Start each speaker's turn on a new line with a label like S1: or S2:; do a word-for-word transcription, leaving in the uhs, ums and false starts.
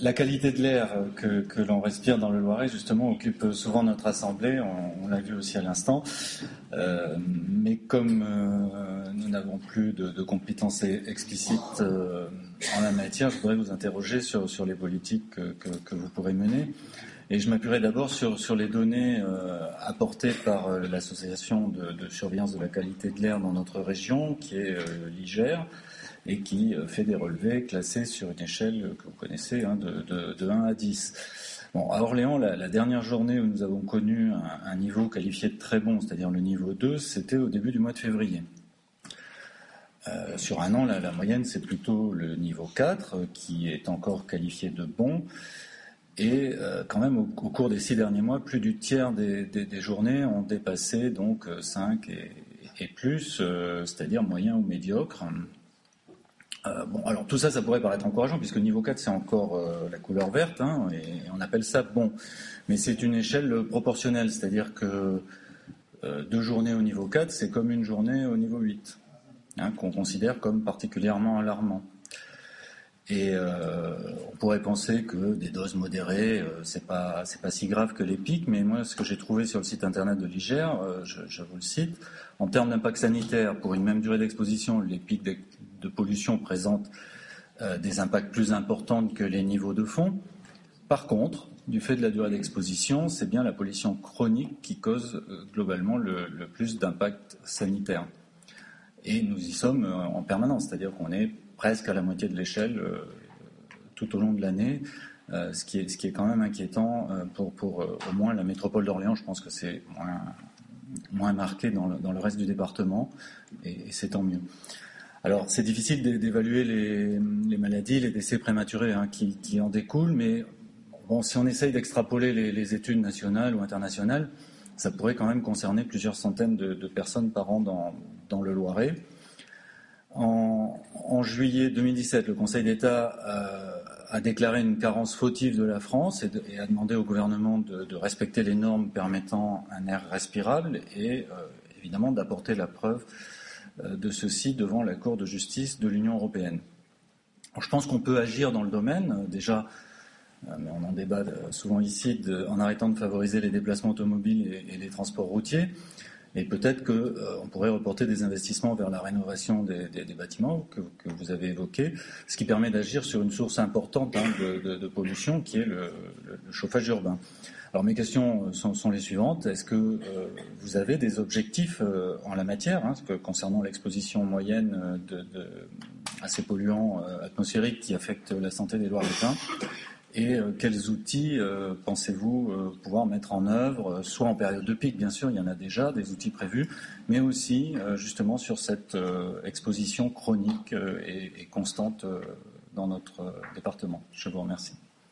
S1: la qualité de l'air que, que l'on respire dans le Loiret, justement, occupe souvent notre assemblée, on, on l'a vu aussi à l'instant. Euh, mais comme euh, nous n'avons plus de, de compétences explicites euh, en la matière, je voudrais vous interroger sur, sur les politiques que, que, que vous pourrez mener. Et je m'appuierai d'abord sur, sur les données euh, apportées par euh, l'association de, de surveillance de la qualité de l'air dans notre région, qui est euh, l'I G E R, et qui euh, fait des relevés classés sur une échelle que vous connaissez, hein, de, de, de un à dix. Bon, à Orléans, la, la dernière journée où nous avons connu un, un niveau qualifié de très bon, c'est-à-dire le niveau deux, c'était au début du mois de février. Euh, sur un an, la, la moyenne, c'est plutôt le niveau quatre, euh, qui est encore qualifié de bon. Et euh, quand même, au, au cours des six derniers mois, plus du tiers des, des, des journées ont dépassé donc cinq et, et plus, euh, c'est-à-dire moyen ou médiocre. Euh, bon, alors tout ça, ça pourrait paraître encourageant, puisque niveau quatre, c'est encore euh, la couleur verte, hein, et on appelle ça bon. Mais c'est une échelle proportionnelle, c'est-à-dire que euh, deux journées au niveau quatre, c'est comme une journée au niveau huit, hein, qu'on considère comme particulièrement alarmant. Et euh, on pourrait penser que des doses modérées, euh, c'est pas c'est pas si grave que les pics, mais moi, ce que j'ai trouvé sur le site internet de l'I G E R, euh, je, je vous le cite, en termes d'impact sanitaire, pour une même durée d'exposition, les pics de, de pollution présentent euh, des impacts plus importants que les niveaux de fond. Par contre, du fait de la durée d'exposition, c'est bien la pollution chronique qui cause euh, globalement le, le plus d'impact sanitaire. Et nous y sommes euh, en permanence, c'est-à-dire qu'on est presque à la moitié de l'échelle euh, tout au long de l'année, euh, ce, qui est, ce qui est quand même inquiétant euh, pour, pour euh, au moins la métropole d'Orléans. Je pense que c'est moins, moins marqué dans le, dans le reste du département, et, et c'est tant mieux. Alors, c'est difficile d'évaluer les, les maladies, les décès prématurés, hein, qui, qui en découlent, mais bon, si on essaye d'extrapoler les, les études nationales ou internationales, ça pourrait quand même concerner plusieurs centaines de, de personnes par an dans, dans le Loiret. En, en juillet deux mille dix-sept, le Conseil d'État euh, a déclaré une carence fautive de la France et, de, et a demandé au gouvernement de, de respecter les normes permettant un air respirable et euh, évidemment d'apporter la preuve euh, de ceci devant la Cour de justice de l'Union européenne. Alors, je pense qu'on peut agir dans le domaine, euh, déjà, euh, mais on en débat souvent ici, de, en arrêtant de favoriser les déplacements automobiles et, et les transports routiers. Et peut-être qu'on euh, pourrait reporter des investissements vers la rénovation des, des, des bâtiments que, que vous avez évoqués, ce qui permet d'agir sur une source importante, hein, de, de, de pollution qui est le, le, le chauffage urbain. Alors mes questions sont, sont les suivantes. Est-ce que euh, vous avez des objectifs euh, en la matière, hein, que, concernant l'exposition moyenne de, de, à ces polluants euh, atmosphériques qui affectent la santé des Loiretains? Et euh, quels outils euh, pensez-vous euh, pouvoir mettre en œuvre, euh, soit en période de pic, bien sûr, il y en a déjà des outils prévus, mais aussi euh, justement sur cette euh, exposition chronique euh, et, et constante euh, dans notre euh, département. Je vous remercie.